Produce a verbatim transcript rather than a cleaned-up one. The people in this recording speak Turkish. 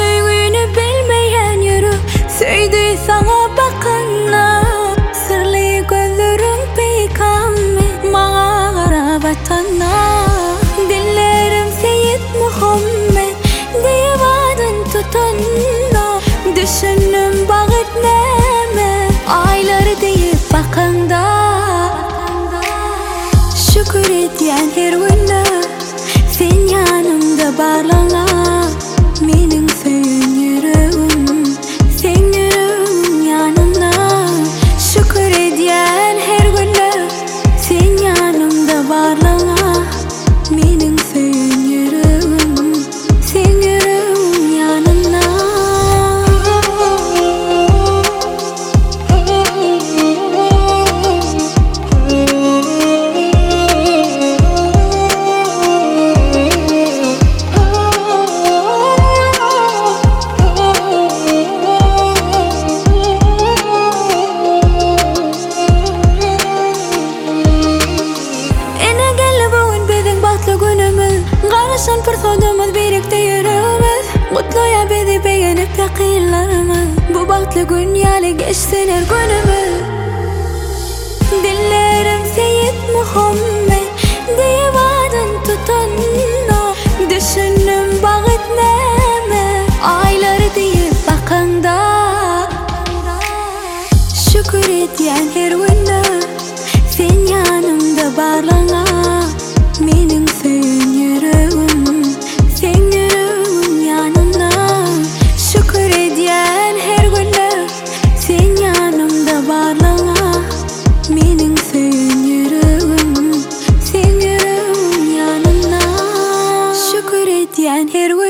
Söygüni bilmeyen yürü, söydü sana bakana. Sırlı gözlerin peygamber, mağa garabatana. Dillerim Seyyid Muhammed, divadın tutanna. Düşünüm bağıt neme, ayları deyip bakanda. Şükür etyen her günü, sen yanımda barlana. Mening söyün yüreğim, sen yüreğim yanımda. Şükür etyen her günü, sen yanımda barlana. Mening söyün yüreğim, sen yüreğim yanımda. Qarashan pırsodumuz birlikte yürümüz. Mutluya bizi beğenip takillarımız. Bu baktlı gün yali geçsin her günümüz. Dillerim Seyyid Muhammed, divadın tutanna. Düşünüm bağıt neme, ayları deyip bakanda. Şükür etyen her günü, sen yanımda barlana. Mening söyün yüreğim, sen yüreğim yanımda. Şükür etyen her günü, sen yanımda barlana. Mening söyün yüreğim, sen yüreğim yanımda. Şükür etyen her günü.